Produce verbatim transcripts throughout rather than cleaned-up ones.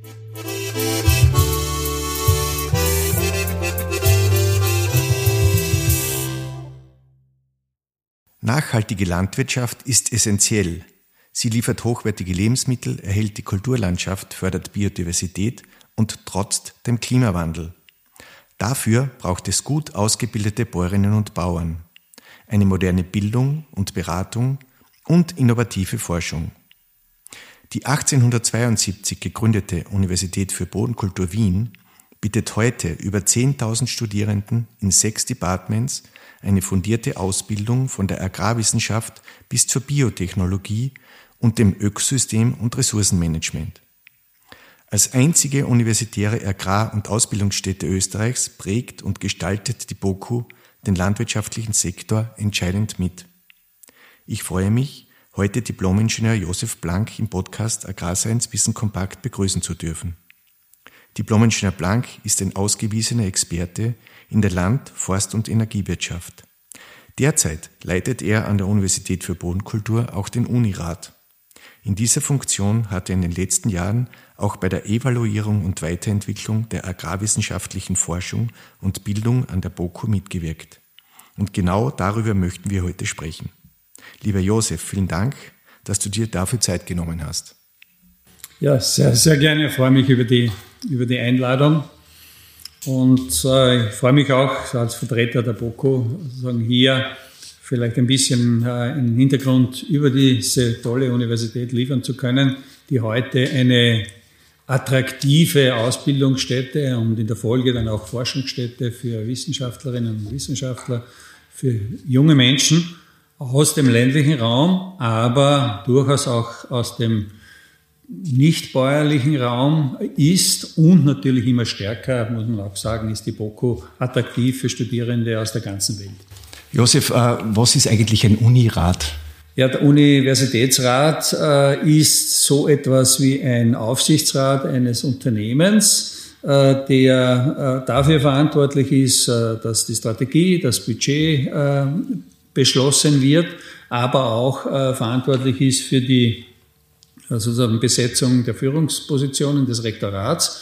Nachhaltige Landwirtschaft ist essentiell. Sie liefert hochwertige Lebensmittel, erhält die Kulturlandschaft, fördert Biodiversität und trotzt dem Klimawandel. Dafür braucht es gut ausgebildete Bäuerinnen und Bauern, eine moderne Bildung und Beratung und innovative Forschung. Die achtzehnhundertzweiundsiebzig gegründete Universität für Bodenkultur Wien bietet heute über zehntausend Studierenden in sechs Departments eine fundierte Ausbildung von der Agrarwissenschaft bis zur Biotechnologie und dem Ökosystem- und Ressourcenmanagement. Als einzige universitäre Agrar- und Ausbildungsstätte Österreichs prägt und gestaltet die BOKU den landwirtschaftlichen Sektor entscheidend mit. Ich freue mich, heute Diplom-Ingenieur Josef Blank im Podcast Agrarscience Wissen Kompakt begrüßen zu dürfen. Diplom-Ingenieur Blank ist ein ausgewiesener Experte in der Land-, Forst- und Energiewirtschaft. Derzeit leitet er an der Universität für Bodenkultur auch den Unirat. In dieser Funktion hat er in den letzten Jahren auch bei der Evaluierung und Weiterentwicklung der agrarwissenschaftlichen Forschung und Bildung an der BOKU mitgewirkt. Und genau darüber möchten wir heute sprechen. Lieber Josef, vielen Dank, dass du dir dafür Zeit genommen hast. Ja, sehr, sehr gerne. Ich freue mich über die, über die Einladung. Und äh, ich freue mich auch als Vertreter der BOKU, sozusagen hier vielleicht ein bisschen äh, einen Hintergrund über diese tolle Universität liefern zu können, die heute eine attraktive Ausbildungsstätte und in der Folge dann auch Forschungsstätte für Wissenschaftlerinnen und Wissenschaftler, für junge Menschen aus dem ländlichen Raum, aber durchaus auch aus dem nicht bäuerlichen Raum ist und natürlich immer stärker, muss man auch sagen, ist die BOKU attraktiv für Studierende aus der ganzen Welt. Josef, was ist eigentlich ein Unirat? Ja, der Universitätsrat äh, ist so etwas wie ein Aufsichtsrat eines Unternehmens, äh, der äh, dafür verantwortlich ist, äh, dass die Strategie, das Budget äh, beschlossen wird, aber auch äh, verantwortlich ist für die also sozusagen Besetzung der Führungspositionen des Rektorats.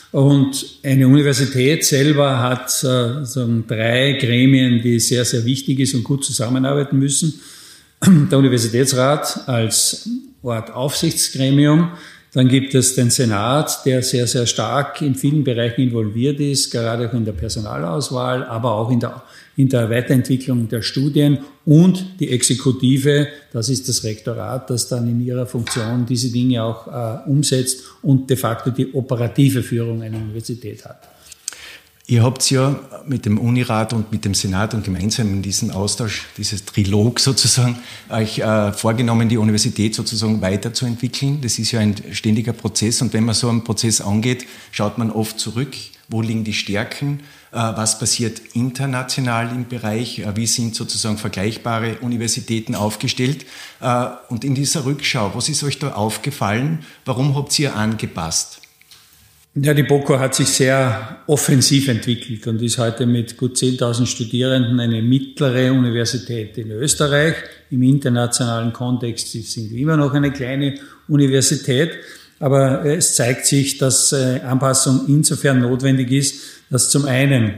Und eine Universität selber hat äh, sozusagen drei Gremien, die sehr, sehr wichtig ist und gut zusammenarbeiten müssen. Der Universitätsrat als Art Aufsichtsgremium. Dann gibt es den Senat, der sehr, sehr stark in vielen Bereichen involviert ist, gerade auch in der Personalauswahl, aber auch in der, in der Weiterentwicklung der Studien. Und die Exekutive, das ist das Rektorat, das dann in ihrer Funktion diese Dinge auch äh, umsetzt und de facto die operative Führung einer Universität hat. Ihr habt ja mit dem Unirat und mit dem Senat und gemeinsam in diesem Austausch, dieses Trilog sozusagen, euch äh, vorgenommen, die Universität sozusagen weiterzuentwickeln. Das ist ja ein ständiger Prozess und wenn man so einen Prozess angeht, schaut man oft zurück, wo liegen die Stärken, äh, was passiert international im Bereich, äh, wie sind sozusagen vergleichbare Universitäten aufgestellt. Äh, und in dieser Rückschau, was ist euch da aufgefallen, warum habt ihr angepasst? Ja, die BOKU hat sich sehr offensiv entwickelt und ist heute mit gut zehntausend Studierenden eine mittlere Universität in Österreich. Im internationalen Kontext sind wir immer noch eine kleine Universität, aber es zeigt sich, dass Anpassung insofern notwendig ist, dass zum einen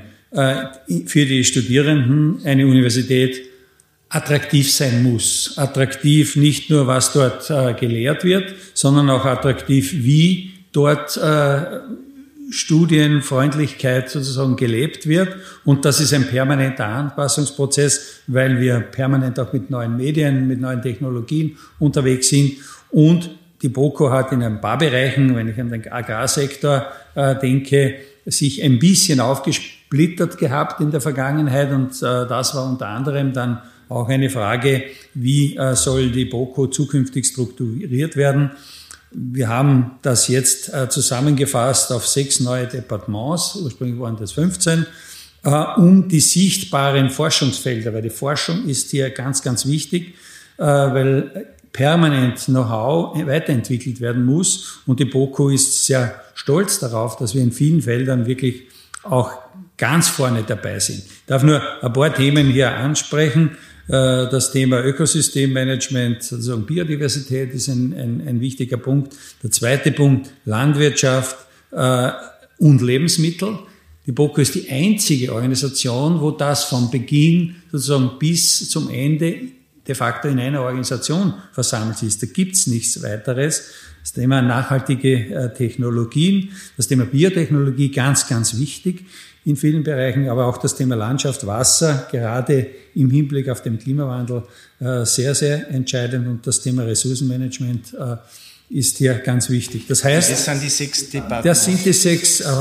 für die Studierenden eine Universität attraktiv sein muss. Attraktiv nicht nur, was dort gelehrt wird, sondern auch attraktiv, wie dort äh, Studienfreundlichkeit sozusagen gelebt wird. Und das ist ein permanenter Anpassungsprozess, weil wir permanent auch mit neuen Medien, mit neuen Technologien unterwegs sind. Und die BOKU hat in ein paar Bereichen, wenn ich an den Agrarsektor äh, denke, sich ein bisschen aufgesplittert gehabt in der Vergangenheit. Und äh, das war unter anderem dann auch eine Frage, wie äh, soll die BOKU zukünftig strukturiert werden. Wir haben das jetzt äh, zusammengefasst auf sechs neue Departements, ursprünglich waren das fünfzehn, äh, um die sichtbaren Forschungsfelder, weil die Forschung ist hier ganz, ganz wichtig, äh, weil permanent Know-how weiterentwickelt werden muss und die BOKU ist sehr stolz darauf, dass wir in vielen Feldern wirklich auch ganz vorne dabei sind. Ich darf nur ein paar Themen hier ansprechen. Das Thema Ökosystemmanagement, sozusagen Biodiversität ist ein, ein, ein wichtiger Punkt. Der zweite Punkt, Landwirtschaft und Lebensmittel. Die BOKU ist die einzige Organisation, wo das von Beginn sozusagen bis zum Ende de facto in einer Organisation versammelt ist. Da gibt's nichts weiteres. Das Thema nachhaltige Technologien, das Thema Biotechnologie, ganz, ganz wichtig in vielen Bereichen, aber auch das Thema Landschaft, Wasser, gerade im Hinblick auf den Klimawandel sehr, sehr entscheidend, und das Thema Ressourcenmanagement ist hier ganz wichtig. Das heißt, das sind die sechs Departements. Das sind die sechs äh,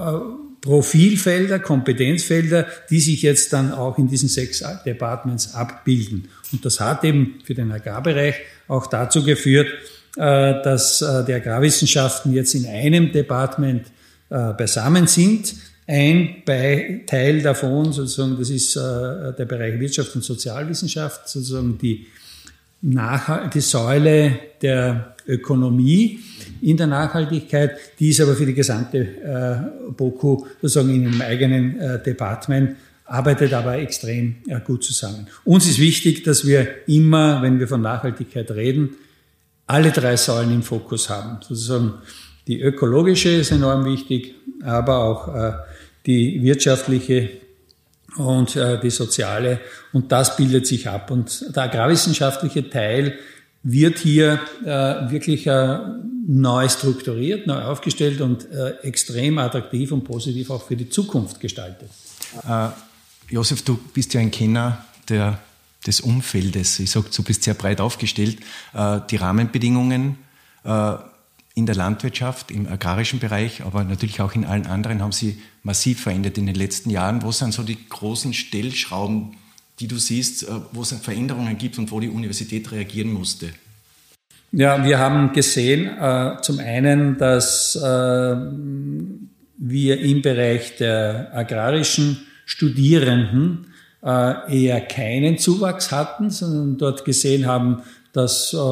Profilfelder, Kompetenzfelder, die sich jetzt dann auch in diesen sechs Departments abbilden. Und das hat eben für den Agrarbereich auch dazu geführt, äh, dass äh, die Agrarwissenschaften jetzt in einem Department äh, beisammen sind. Ein Teil davon, sozusagen, das ist äh, der Bereich Wirtschaft und Sozialwissenschaft, sozusagen die, Nachhalt- die Säule der Ökonomie in der Nachhaltigkeit, die ist aber für die gesamte äh, BOKU sozusagen in einem eigenen äh, Department, arbeitet aber extrem äh, gut zusammen. Uns ist wichtig, dass wir immer, wenn wir von Nachhaltigkeit reden, alle drei Säulen im Fokus haben. Sozusagen die ökologische ist enorm wichtig, aber auch äh, die wirtschaftliche und äh, die soziale, und das bildet sich ab. Und der agrarwissenschaftliche Teil wird hier äh, wirklich äh, neu strukturiert, neu aufgestellt und äh, extrem attraktiv und positiv auch für die Zukunft gestaltet. Äh, Josef, du bist ja ein Kenner der, des Umfeldes. Ich sage, du bist sehr breit aufgestellt. Äh, die Rahmenbedingungen äh, in der Landwirtschaft, im agrarischen Bereich, aber natürlich auch in allen anderen haben sie massiv verändert in den letzten Jahren. Wo sind so die großen Stellschrauben, die du siehst, wo es Veränderungen gibt und wo die Universität reagieren musste? Ja, wir haben gesehen, äh, zum einen, dass äh, wir im Bereich der agrarischen Studierenden äh, eher keinen Zuwachs hatten, sondern dort gesehen haben, dass äh,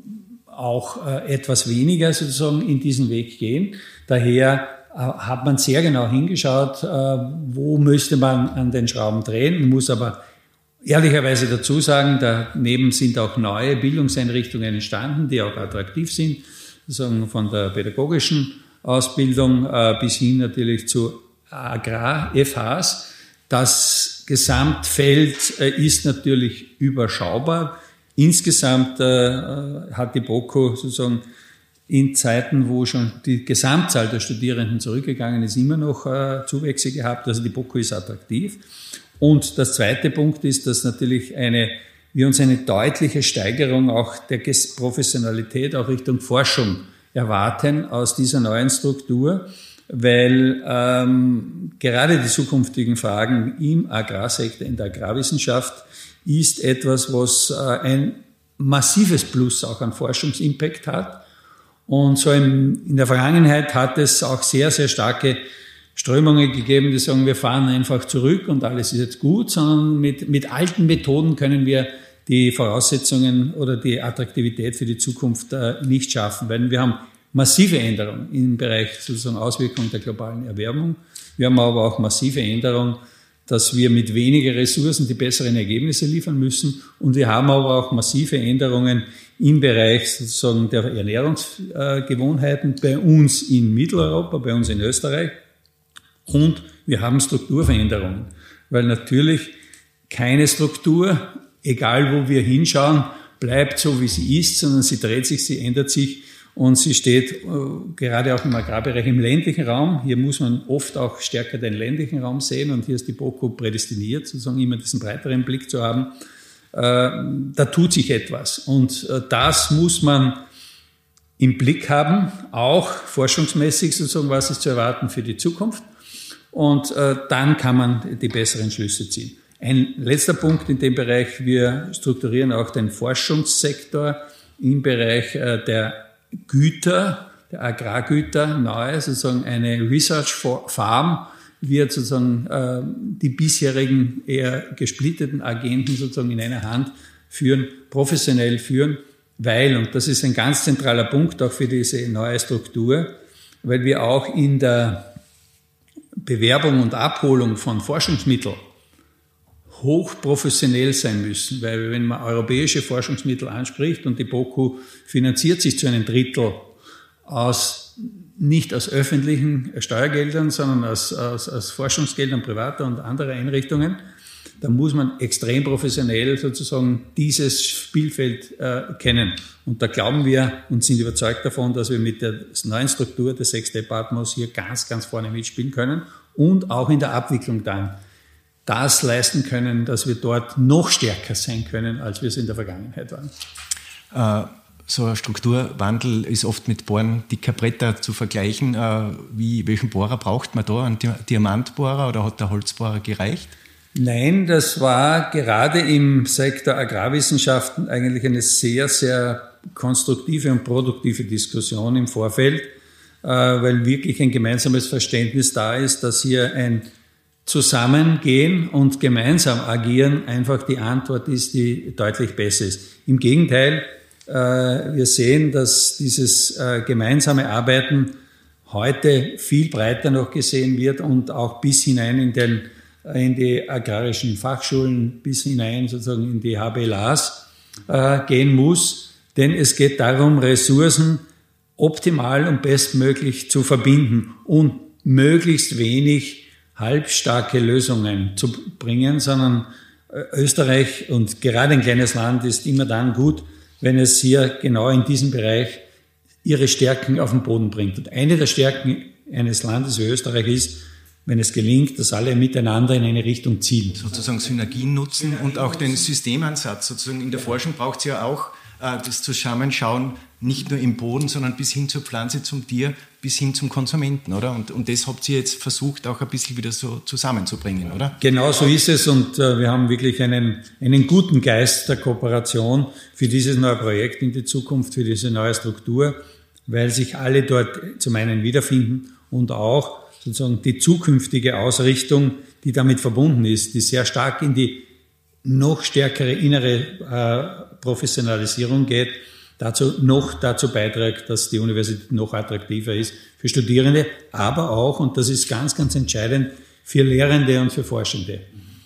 auch äh, etwas weniger sozusagen in diesen Weg gehen. Daher äh, hat man sehr genau hingeschaut, äh, wo müsste man an den Schrauben drehen. Man muss aber ehrlicherweise dazu sagen, daneben sind auch neue Bildungseinrichtungen entstanden, die auch attraktiv sind, sozusagen von der pädagogischen Ausbildung äh, bis hin natürlich zu Agrar-F Hs. Das Gesamtfeld äh, ist natürlich überschaubar. Insgesamt äh, hat die BOKU sozusagen in Zeiten, wo schon die Gesamtzahl der Studierenden zurückgegangen ist, immer noch äh, Zuwächse gehabt. Also die BOKU ist attraktiv. Und das zweite Punkt ist, dass natürlich eine, wir uns eine deutliche Steigerung auch der Professionalität auch Richtung Forschung erwarten aus dieser neuen Struktur, weil ähm, gerade die zukünftigen Fragen im Agrarsektor, in der Agrarwissenschaft, ist etwas, was äh, ein massives Plus auch an Forschungsimpact hat. Und so im, in der Vergangenheit hat es auch sehr, sehr starke Strömungen gegeben, die sagen, wir fahren einfach zurück und alles ist jetzt gut, sondern mit, mit alten Methoden können wir die Voraussetzungen oder die Attraktivität für die Zukunft äh, nicht schaffen, weil wir haben massive Änderungen im Bereich sozusagen Auswirkungen der globalen Erwärmung. Wir haben aber auch massive Änderungen, dass wir mit weniger Ressourcen die besseren Ergebnisse liefern müssen. Und wir haben aber auch massive Änderungen im Bereich sozusagen der Ernährungsgewohnheiten bei uns in Mitteleuropa, bei uns in Österreich. Und wir haben Strukturveränderungen, weil natürlich keine Struktur, egal wo wir hinschauen, bleibt so, wie sie ist, sondern sie dreht sich, sie ändert sich. Und sie steht äh, gerade auch im Agrarbereich im ländlichen Raum. Hier muss man oft auch stärker den ländlichen Raum sehen. Und hier ist die BOKU prädestiniert, sozusagen immer diesen breiteren Blick zu haben. Äh, da tut sich etwas. Und äh, das muss man im Blick haben, auch forschungsmäßig sozusagen, was ist zu erwarten für die Zukunft. Und äh, dann kann man die besseren Schlüsse ziehen. Ein letzter Punkt in dem Bereich, wir strukturieren auch den Forschungssektor im Bereich äh, der Güter, der Agrargüter, neu, sozusagen eine Research Farm wird sozusagen äh, die bisherigen eher gesplitteten Agenten sozusagen in einer Hand führen, professionell führen, weil, und das ist ein ganz zentraler Punkt auch für diese neue Struktur, weil wir auch in der Bewerbung und Abholung von Forschungsmitteln hochprofessionell sein müssen, weil wenn man europäische Forschungsmittel anspricht und die BOKU finanziert sich zu einem Drittel aus, nicht aus öffentlichen Steuergeldern, sondern aus, aus, aus Forschungsgeldern privater und anderer Einrichtungen, da muss man extrem professionell sozusagen dieses Spielfeld äh, kennen. Und da glauben wir und sind überzeugt davon, dass wir mit der neuen Struktur des Sechs-Departments hier ganz, ganz vorne mitspielen können und auch in der Abwicklung dann das leisten können, dass wir dort noch stärker sein können, als wir es in der Vergangenheit waren. Äh, so ein Strukturwandel ist oft mit Bohren dicker Bretter zu vergleichen. Äh, wie, welchen Bohrer braucht man da? Einen Diamantbohrer oder hat der Holzbohrer gereicht? Nein, das war gerade im Sektor Agrarwissenschaften eigentlich eine sehr, sehr konstruktive und produktive Diskussion im Vorfeld, äh, weil wirklich ein gemeinsames Verständnis da ist, dass hier ein Zusammengehen und gemeinsam agieren einfach die Antwort ist, die deutlich besser ist. Im Gegenteil, äh, wir sehen, dass dieses äh, gemeinsame Arbeiten heute viel breiter noch gesehen wird und auch bis hinein in, den, in die agrarischen Fachschulen, bis hinein sozusagen in die H B L As äh, gehen muss. Denn es geht darum, Ressourcen optimal und bestmöglich zu verbinden und möglichst wenig halbstarke Lösungen zu bringen, sondern Österreich und gerade ein kleines Land ist immer dann gut, wenn es hier genau in diesem Bereich ihre Stärken auf den Boden bringt. Und eine der Stärken eines Landes wie Österreich ist, wenn es gelingt, dass alle miteinander in eine Richtung ziehen. Sozusagen Synergien nutzen und auch den Systemansatz. Sozusagen in der Forschung braucht es ja auch äh, das Zusammenschauen, nicht nur im Boden, sondern bis hin zur Pflanze, zum Tier, bis hin zum Konsumenten, oder? Und, und das habt ihr jetzt versucht, auch ein bisschen wieder so zusammenzubringen, oder? Genau so ist es und äh, wir haben wirklich einen, einen guten Geist der Kooperation für dieses neue Projekt in die Zukunft, für diese neue Struktur, weil sich alle dort zum einen wiederfinden und auch sozusagen die zukünftige Ausrichtung, die damit verbunden ist, die sehr stark in die noch stärkere innere äh, Professionalisierung geht, dazu noch dazu beiträgt, dass die Universität noch attraktiver ist für Studierende, aber auch, und das ist ganz, ganz entscheidend, für Lehrende und für Forschende.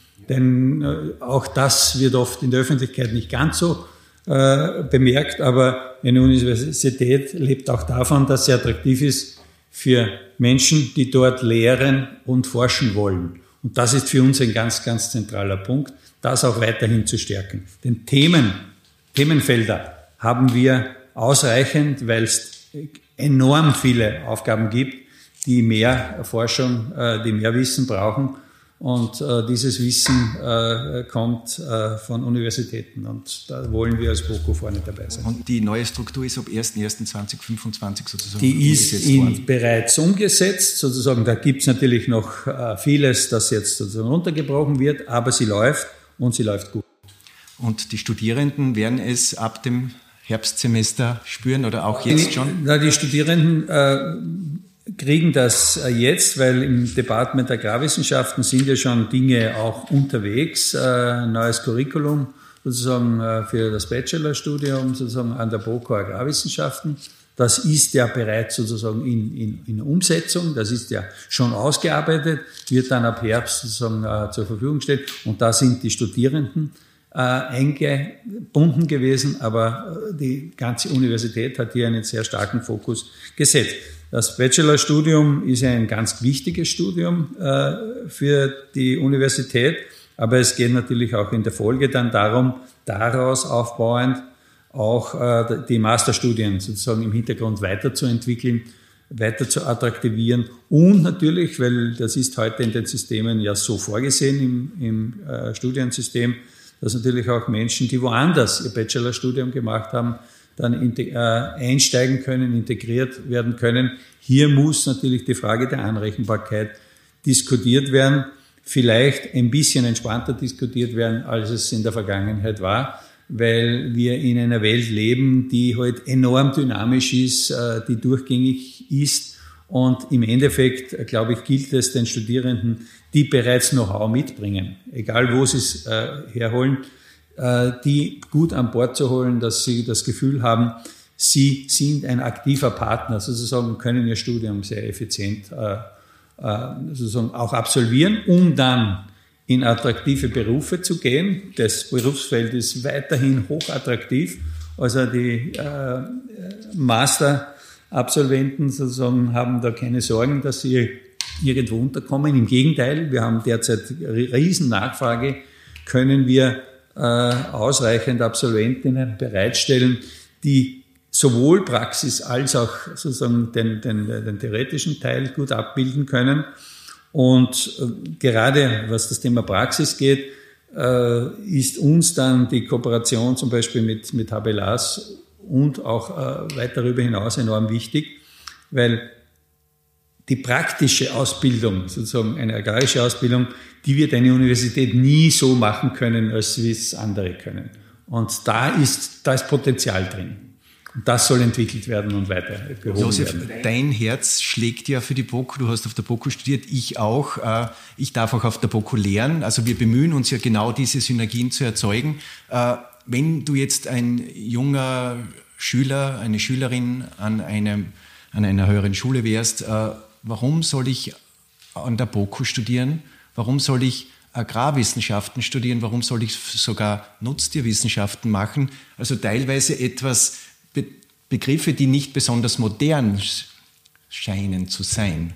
Denn äh, auch das wird oft in der Öffentlichkeit nicht ganz so äh, bemerkt, aber eine Universität lebt auch davon, dass sie attraktiv ist für Menschen, die dort lehren und forschen wollen. Und das ist für uns ein ganz, ganz zentraler Punkt, das auch weiterhin zu stärken. Denn Themen, Themenfelder haben wir ausreichend, weil es enorm viele Aufgaben gibt, die mehr Forschung, die mehr Wissen brauchen. Und dieses Wissen kommt von Universitäten. Und da wollen wir als BOKU vorne dabei sein. Und die neue Struktur ist ab erster erster zweitausendfünfundzwanzig sozusagen die ist in, bereits umgesetzt. Sozusagen, da gibt es natürlich noch vieles, das jetzt sozusagen runtergebrochen wird, aber sie läuft und sie läuft gut. Und die Studierenden werden es ab dem Herbstsemester spüren oder auch jetzt schon? Na, die Studierenden äh, kriegen das äh, jetzt, weil im Department Agrarwissenschaften sind ja schon Dinge auch unterwegs. Äh, neues Curriculum sozusagen äh, für das Bachelorstudium sozusagen an der BOKU Agrarwissenschaften. Das ist ja bereits sozusagen in, in, in Umsetzung. Das ist ja schon ausgearbeitet, wird dann ab Herbst sozusagen äh, zur Verfügung stehen. Und da sind die Studierenden Äh, eingebunden gewesen, aber die ganze Universität hat hier einen sehr starken Fokus gesetzt. Das Bachelorstudium ist ein ganz wichtiges Studium äh, für die Universität, aber es geht natürlich auch in der Folge dann darum, daraus aufbauend auch äh, die Masterstudien sozusagen im Hintergrund weiterzuentwickeln, weiter zu attraktivieren und natürlich, weil das ist heute in den Systemen ja so vorgesehen im, im äh, Studiensystem, dass natürlich auch Menschen, die woanders ihr Bachelorstudium gemacht haben, dann äh, einsteigen können, integriert werden können. Hier muss natürlich die Frage der Anrechenbarkeit diskutiert werden, vielleicht ein bisschen entspannter diskutiert werden, als es in der Vergangenheit war, weil wir in einer Welt leben, die halt enorm dynamisch ist, äh, die durchgängig ist. Und im Endeffekt, glaube ich, gilt es den Studierenden, die bereits Know-how mitbringen, egal wo sie es äh, herholen, äh, die gut an Bord zu holen, dass sie das Gefühl haben, sie sind ein aktiver Partner, sozusagen können ihr Studium sehr effizient äh, äh, sozusagen auch absolvieren, um dann in attraktive Berufe zu gehen. Das Berufsfeld ist weiterhin hochattraktiv. Also die äh, Masterabsolventen sozusagen haben da keine Sorgen, dass sie irgendwo unterkommen. Im Gegenteil, wir haben derzeit riesen Nachfrage, können wir äh, ausreichend Absolventinnen bereitstellen, die sowohl Praxis als auch sozusagen den, den, den theoretischen Teil gut abbilden können. Und äh, gerade was das Thema Praxis geht, äh, ist uns dann die Kooperation zum Beispiel mit, mit H B L A S und auch äh, weit darüber hinaus enorm wichtig, weil die praktische Ausbildung, sozusagen eine agrarische Ausbildung, die wird eine Universität nie so machen können, als wie es andere können. Und da ist, da ist Potenzial drin. Und das soll entwickelt werden und weiter gehoben Josef, werden. Dein Herz schlägt ja für die BOKU. Du hast auf der BOKU studiert, ich auch. Ich darf auch auf der BOKU lernen. Also wir bemühen uns ja genau, diese Synergien zu erzeugen. Wenn du jetzt ein junger Schüler, eine Schülerin an, einem, an einer höheren Schule wärst, warum soll ich an der BOKU studieren? Warum soll ich Agrarwissenschaften studieren? Warum soll ich sogar Nutztierwissenschaften machen? Also teilweise etwas Be- Begriffe, die nicht besonders modern scheinen zu sein.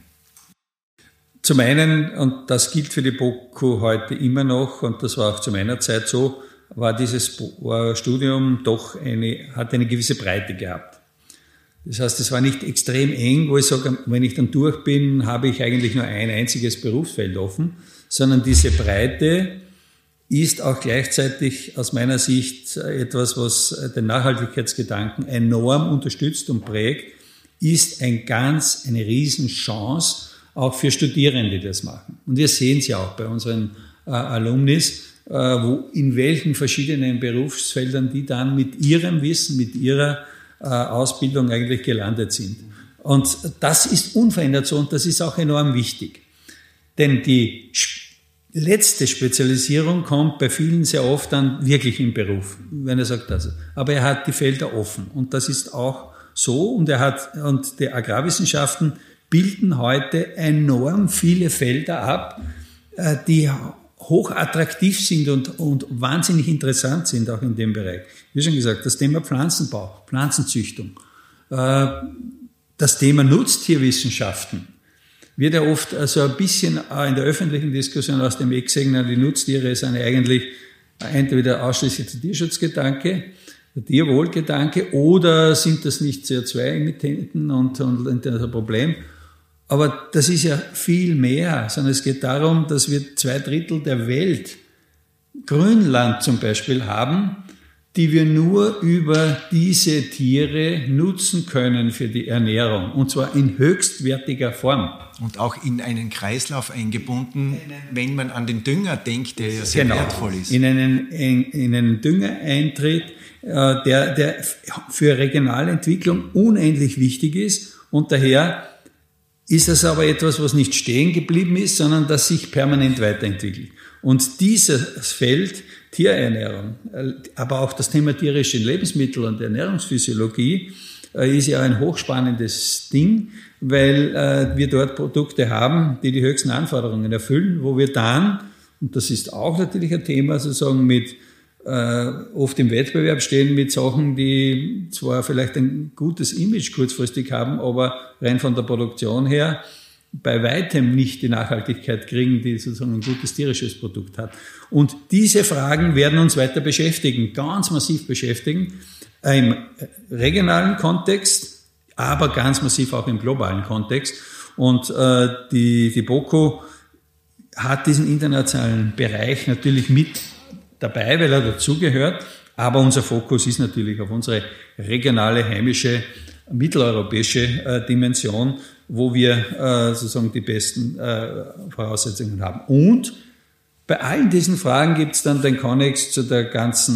Zum einen, und das gilt für die BOKU heute immer noch, und das war auch zu meiner Zeit so, war dieses Studium doch eine, hat eine gewisse Breite gehabt. Das heißt, es war nicht extrem eng, wo ich sage, wenn ich dann durch bin, habe ich eigentlich nur ein einziges Berufsfeld offen, sondern diese Breite ist auch gleichzeitig aus meiner Sicht etwas, was den Nachhaltigkeitsgedanken enorm unterstützt und prägt, ist ein ganz, eine Riesenchance auch für Studierende, die das machen. Und wir sehen es ja auch bei unseren äh, Alumnis, äh, wo in welchen verschiedenen Berufsfeldern die dann mit ihrem Wissen, mit ihrer äh, Ausbildung eigentlich gelandet sind. Und das ist unverändert so und das ist auch enorm wichtig. Denn die letzte Spezialisierung kommt bei vielen sehr oft dann wirklich im Beruf, wenn er sagt das. Aber er hat die Felder offen und das ist auch so und er hat, und die Agrarwissenschaften bilden heute enorm viele Felder ab, die hochattraktiv sind und, und wahnsinnig interessant sind auch in dem Bereich. Wie schon gesagt, das Thema Pflanzenbau, Pflanzenzüchtung, das Thema Nutztierwissenschaften, wird ja oft also ein bisschen in der öffentlichen Diskussion aus dem Weg gesehen, die Nutztiere sind eigentlich entweder ausschließlich der Tierschutzgedanke, der Tierwohlgedanke, oder sind das nicht C O zwei Emittenten und, und, und das ist ein Problem. Aber das ist ja viel mehr, sondern es geht darum, dass wir zwei Drittel der Welt Grünland zum Beispiel haben, die wir nur über diese Tiere nutzen können für die Ernährung. Und zwar in höchstwertiger Form. Und auch in einen Kreislauf eingebunden, wenn man an den Dünger denkt, der ja sehr genau, wertvoll ist. In einen, in, in einen Düngereintritt, äh, der, der für regionale Entwicklung unendlich wichtig ist. Und daher ist das aber etwas, was nicht stehen geblieben ist, sondern das sich permanent weiterentwickelt. Und dieses Feld, Tierernährung, aber auch das Thema tierische Lebensmittel und Ernährungsphysiologie ist ja ein hochspannendes Ding, weil äh, wir dort Produkte haben, die die höchsten Anforderungen erfüllen, wo wir dann, und das ist auch natürlich ein Thema, sozusagen mit äh, oft im Wettbewerb stehen mit Sachen, die zwar vielleicht ein gutes Image kurzfristig haben, aber rein von der Produktion her bei weitem nicht die Nachhaltigkeit kriegen, die sozusagen ein gutes tierisches Produkt hat. Und diese Fragen werden uns weiter beschäftigen, ganz massiv beschäftigen, im regionalen Kontext, aber ganz massiv auch im globalen Kontext. Und äh, die, die BOKU hat diesen internationalen Bereich natürlich mit dabei, weil er dazugehört, aber unser Fokus ist natürlich auf unsere regionale, heimische, mitteleuropäische äh, Dimension, wo wir äh, sozusagen die besten äh, Voraussetzungen haben. Und bei allen diesen Fragen gibt es dann den Konnex zu der ganzen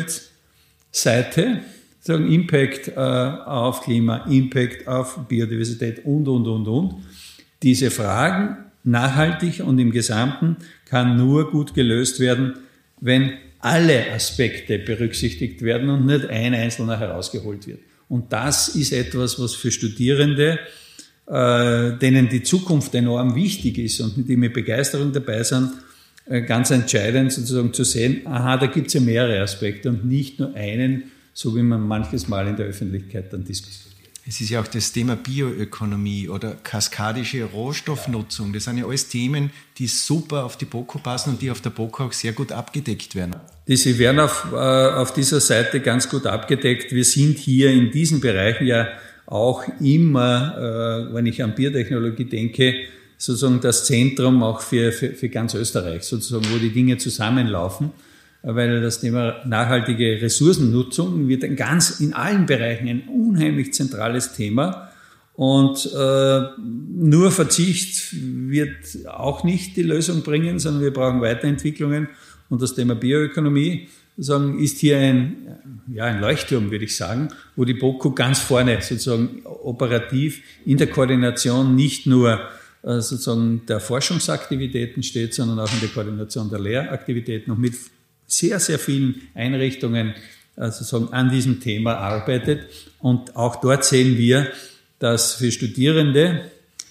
Umweltseite, sagen Impact äh, auf Klima, Impact auf Biodiversität und, und, und, und. Diese Fragen nachhaltig und im Gesamten kann nur gut gelöst werden, wenn alle Aspekte berücksichtigt werden und nicht ein einzelner herausgeholt wird. Und das ist etwas, was für Studierende, äh, denen die Zukunft enorm wichtig ist und die mit Begeisterung dabei sind, ganz entscheidend sozusagen zu sehen, aha, da gibt es ja mehrere Aspekte und nicht nur einen, so wie man manches Mal in der Öffentlichkeit dann diskutiert. Es ist ja auch das Thema Bioökonomie oder kaskadische Rohstoffnutzung. Das sind ja alles Themen, die super auf die BOKU passen und die auf der BOKU auch sehr gut abgedeckt werden. Diese werden auf, äh, auf dieser Seite ganz gut abgedeckt. Wir sind hier in diesen Bereichen ja auch immer, äh, wenn ich an Biotechnologie denke, sozusagen das Zentrum auch für, für, für ganz Österreich, sozusagen, wo die Dinge zusammenlaufen. Weil das Thema nachhaltige Ressourcennutzung wird ein ganz in allen Bereichen ein unheimlich zentrales Thema. Und äh, nur Verzicht wird auch nicht die Lösung bringen, sondern wir brauchen Weiterentwicklungen. Und das Thema Bioökonomie sozusagen ist hier ein, ja, ein Leuchtturm, würde ich sagen, wo die BOKU ganz vorne sozusagen operativ in der Koordination nicht nur äh, sozusagen der Forschungsaktivitäten steht, sondern auch in der Koordination der Lehraktivitäten und mit sehr, sehr vielen Einrichtungen sozusagen an diesem Thema arbeitet. Und auch dort sehen wir, dass für Studierende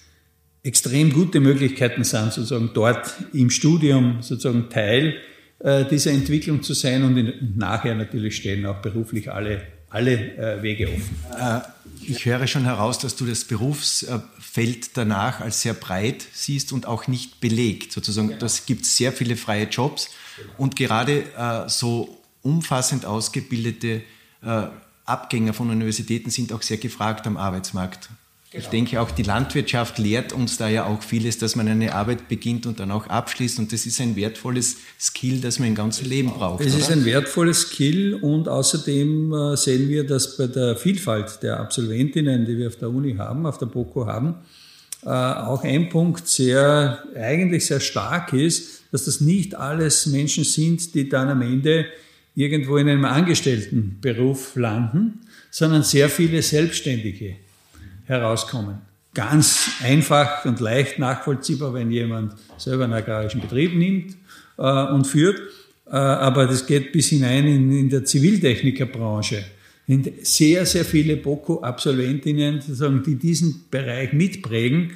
extrem gute Möglichkeiten sind, sozusagen dort im Studium sozusagen Teil äh, dieser Entwicklung zu sein und, in, und nachher natürlich stehen auch beruflich alle, alle äh, Wege offen. Äh, ich höre schon heraus, dass du das Berufsfeld danach als sehr breit siehst und auch nicht belegt. Sozusagen, ja. Das gibt sehr viele freie Jobs. Und gerade äh, so umfassend ausgebildete äh, Abgänger von Universitäten sind auch sehr gefragt am Arbeitsmarkt. Genau. Ich denke, auch die Landwirtschaft lehrt uns da ja auch vieles, dass man eine Arbeit beginnt und dann auch abschließt. Und das ist ein wertvolles Skill, das man im ganzen Leben braucht. Es oder? ist ein wertvolles Skill und außerdem äh, sehen wir, dass bei der Vielfalt der Absolventinnen, die wir auf der Uni haben, auf der BOKU haben, äh, auch ein Punkt sehr, eigentlich sehr stark ist, dass das nicht alles Menschen sind, die dann am Ende irgendwo in einem Angestelltenberuf landen, sondern sehr viele Selbstständige herauskommen. Ganz einfach und leicht nachvollziehbar, wenn jemand selber einen agrarischen Betrieb nimmt äh, und führt, äh, aber das geht bis hinein in, in der Ziviltechnikerbranche. Sind sehr, sehr viele BOKU-Absolventinnen, sozusagen, die diesen Bereich mitprägen,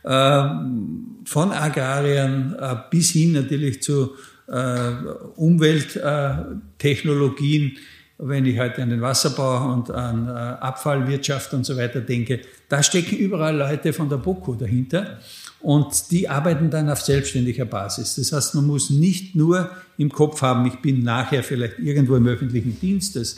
von Agrarien bis hin natürlich zu Umwelttechnologien, wenn ich heute an den Wasserbau und an Abfallwirtschaft und so weiter denke, da stecken überall Leute von der BOKU dahinter und die arbeiten dann auf selbstständiger Basis. Das heißt, man muss nicht nur im Kopf haben, ich bin nachher vielleicht irgendwo im öffentlichen Dienst als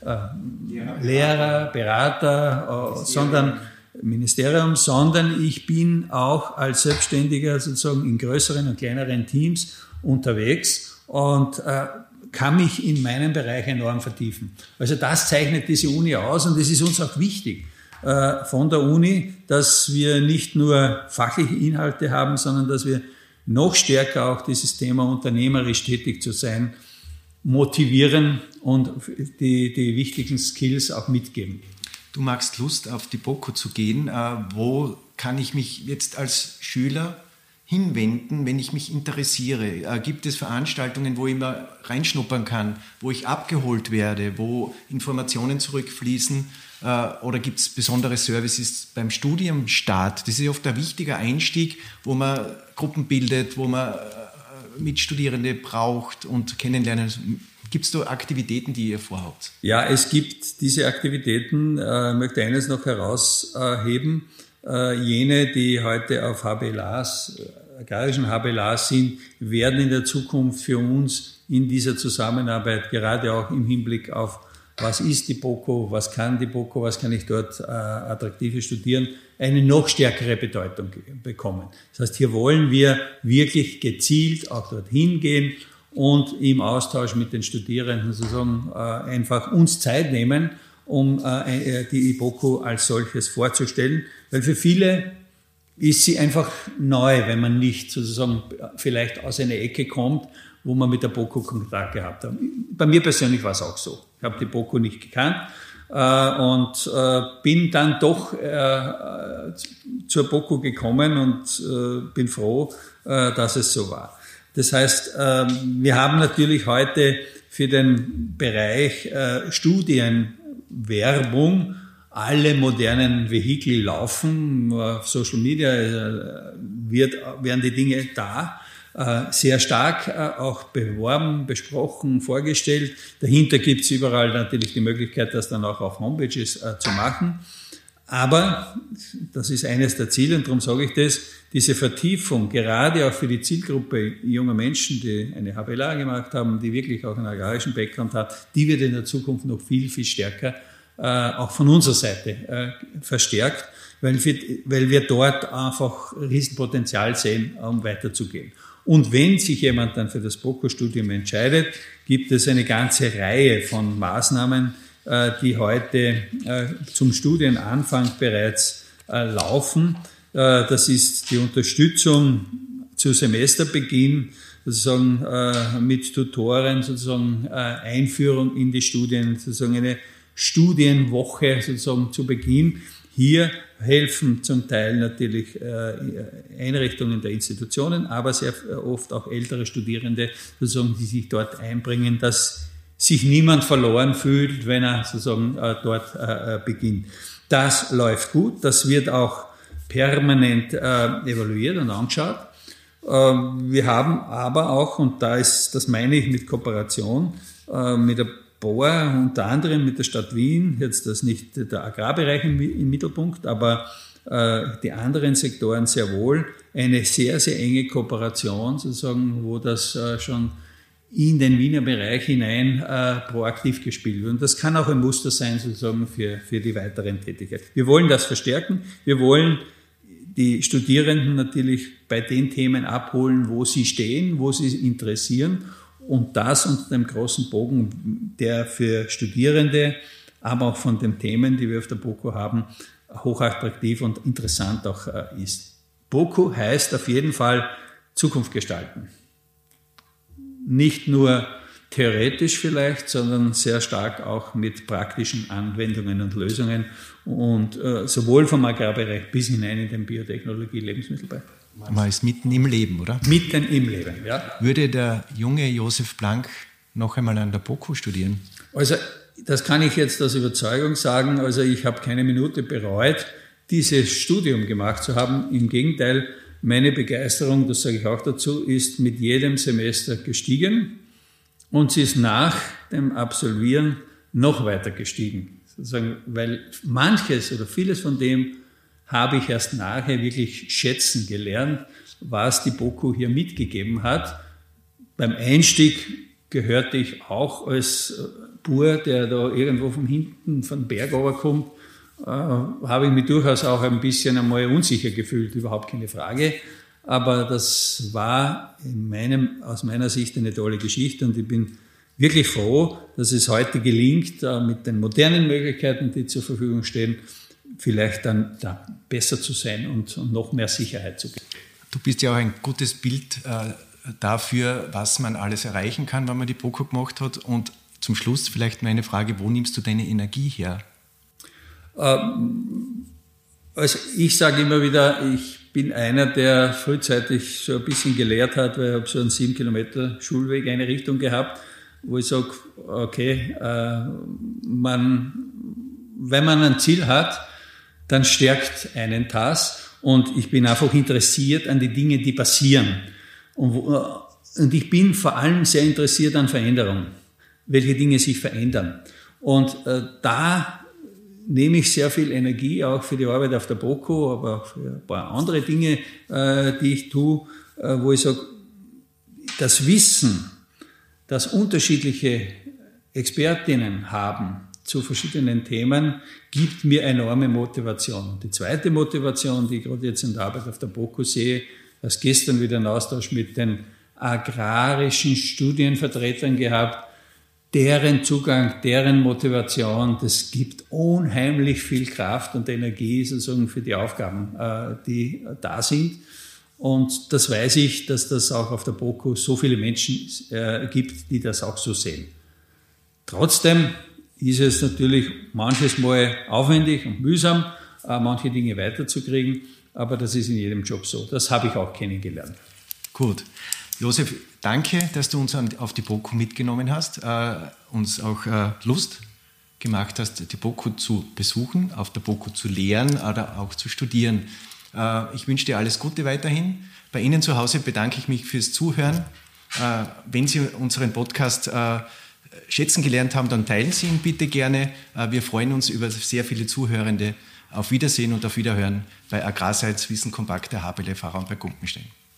Lehrer, Berater, sondern Ministerium, sondern ich bin auch als Selbstständiger sozusagen in größeren und kleineren Teams unterwegs und äh, kann mich in meinem Bereich enorm vertiefen. Also das zeichnet diese Uni aus und es ist uns auch wichtig äh, von der Uni, dass wir nicht nur fachliche Inhalte haben, sondern dass wir noch stärker auch dieses Thema unternehmerisch tätig zu sein, motivieren und die, die wichtigen Skills auch mitgeben. Du magst Lust, auf die BOKU zu gehen. Wo kann ich mich jetzt als Schüler hinwenden, wenn ich mich interessiere? Gibt es Veranstaltungen, wo ich mal reinschnuppern kann, wo ich abgeholt werde, wo Informationen zurückfließen? Oder gibt es besondere Services beim Studiumstart? Das ist oft ein wichtiger Einstieg, wo man Gruppen bildet, wo man Mitstudierende braucht und kennenlernen. Gibt es da Aktivitäten, die ihr vorhabt? Ja, es gibt diese Aktivitäten. Ich äh, möchte eines noch herausheben. Äh, jene, die heute auf H B L As, agrarischen H B L As sind, werden in der Zukunft für uns in dieser Zusammenarbeit, gerade auch im Hinblick auf, was ist die BOKU, was kann die BOKU, was kann ich dort äh, attraktives studieren, eine noch stärkere Bedeutung bekommen. Das heißt, hier wollen wir wirklich gezielt auch dorthin gehen und im Austausch mit den Studierenden sozusagen äh, einfach uns Zeit nehmen, um äh, die BOKU als solches vorzustellen. Weil für viele ist sie einfach neu, wenn man nicht sozusagen vielleicht aus einer Ecke kommt, wo man mit der BOKU Kontakt gehabt hat. Bei mir persönlich war es auch so. Ich habe die BOKU nicht gekannt äh, und äh, bin dann doch äh, zur BOKU gekommen und äh, bin froh, äh, dass es so war. Das heißt, wir haben natürlich heute für den Bereich Studienwerbung alle modernen Vehikel laufen. Auf Social Media wird, werden die Dinge da. sehr stark auch beworben, besprochen, vorgestellt. Dahinter gibt es überall natürlich die Möglichkeit, das dann auch auf Homepages zu machen. Aber, das ist eines der Ziele, und darum sage ich das, diese Vertiefung, gerade auch für die Zielgruppe junger Menschen, die eine H B L A gemacht haben, die wirklich auch einen agrarischen Background haben, die wird in der Zukunft noch viel, viel stärker äh, auch von unserer Seite äh, verstärkt, weil wir, weil wir dort einfach Riesenpotenzial sehen, um weiterzugehen. Und wenn sich jemand dann für das BOKU-Studium entscheidet, gibt es eine ganze Reihe von Maßnahmen, die heute zum Studienanfang bereits laufen. Das ist die Unterstützung zu Semesterbeginn, sozusagen mit Tutoren, sozusagen Einführung in die Studien, sozusagen eine Studienwoche sozusagen zu Beginn. Hier helfen zum Teil natürlich Einrichtungen der Institutionen, aber sehr oft auch ältere Studierende, sozusagen, die sich dort einbringen, dass sich niemand verloren fühlt, wenn er sozusagen dort beginnt. Das läuft gut, das wird auch permanent evaluiert und angeschaut. Wir haben aber auch, und da ist, das meine ich mit Kooperation, mit der B O A, unter anderem mit der Stadt Wien, jetzt das nicht der Agrarbereich im Mittelpunkt, aber die anderen Sektoren sehr wohl, eine sehr, sehr enge Kooperation, sozusagen, wo das schon in den Wiener Bereich hinein äh, proaktiv gespielt wird. Und das kann auch ein Muster sein, sozusagen, für, für die weiteren Tätigkeiten. Wir wollen das verstärken. Wir wollen die Studierenden natürlich bei den Themen abholen, wo sie stehen, wo sie interessieren. Und das unter dem großen Bogen, der für Studierende, aber auch von den Themen, die wir auf der BOKU haben, hochattraktiv und interessant auch äh, ist. BOKU heißt auf jeden Fall Zukunft gestalten. Nicht nur theoretisch vielleicht, sondern sehr stark auch mit praktischen Anwendungen und Lösungen und äh, sowohl vom Agrarbereich bis hinein in den Biotechnologie, Lebensmittelbereich. Man ist mitten im Leben, oder? Mitten im Leben, ja. Würde der junge Josef Blank noch einmal an der BOKU studieren? Also das kann ich jetzt aus Überzeugung sagen. Also ich habe keine Minute bereut, dieses Studium gemacht zu haben. Im Gegenteil, meine Begeisterung, das sage ich auch dazu, ist mit jedem Semester gestiegen und sie ist nach dem Absolvieren noch weiter gestiegen. Sozusagen, weil manches oder vieles von dem habe ich erst nachher wirklich schätzen gelernt, was die BOKU hier mitgegeben hat. Beim Einstieg gehörte ich auch als Bur, der da irgendwo von hinten von Berg runterkommt, äh, habe ich mich durchaus auch ein bisschen einmal unsicher gefühlt, überhaupt keine Frage. Aber das war in meinem, aus meiner Sicht eine tolle Geschichte und ich bin wirklich froh, dass es heute gelingt, äh, mit den modernen Möglichkeiten, die zur Verfügung stehen, vielleicht dann da besser zu sein und, und noch mehr Sicherheit zu geben. Du bist ja auch ein gutes Bild äh, dafür, was man alles erreichen kann, wenn man die BOKU gemacht hat. Und zum Schluss vielleicht meine Frage, wo nimmst du deine Energie her? Ähm, also ich sage immer wieder, ich bin einer, der frühzeitig so ein bisschen gelehrt hat, weil ich habe so einen sieben Kilometer Schulweg eine Richtung gehabt, wo ich sage, okay, äh, man, wenn man ein Ziel hat, dann stärkt einen das und ich bin einfach interessiert an die Dinge, die passieren. Und, und ich bin vor allem sehr interessiert an Veränderung, welche Dinge sich verändern. Und äh, da nehme ich sehr viel Energie, auch für die Arbeit auf der BOKU, aber auch für ein paar andere Dinge, äh, die ich tue, äh, wo ich sage, das Wissen, das unterschiedliche Expertinnen haben zu verschiedenen Themen, gibt mir enorme Motivation. Und die zweite Motivation, die ich gerade jetzt in der Arbeit auf der BOKU sehe, als gestern wieder einen Austausch mit den agrarischen Studienvertretern gehabt, deren Zugang, deren Motivation, das gibt unheimlich viel Kraft und Energie sozusagen für die Aufgaben, die da sind. Und das weiß ich, dass das auch auf der BOKU so viele Menschen gibt, die das auch so sehen. Trotzdem ist es natürlich manches Mal aufwendig und mühsam, manche Dinge weiterzukriegen, aber das ist in jedem Job so. Das habe ich auch kennengelernt. Gut. Josef, danke, dass du uns auf die BOKU mitgenommen hast, äh, uns auch äh, Lust gemacht hast, die BOKU zu besuchen, auf der BOKU zu lehren oder auch zu studieren. Ich wünsche dir alles Gute weiterhin. Bei Ihnen zu Hause bedanke ich mich fürs Zuhören. Wenn Sie unseren Podcast schätzen gelernt haben, dann teilen Sie ihn bitte gerne. Wir freuen uns über sehr viele Zuhörende. Auf Wiedersehen und auf Wiederhören bei Agrarseits Wissen kompakt, der Haberle Fahrer und bei Gumpenstein.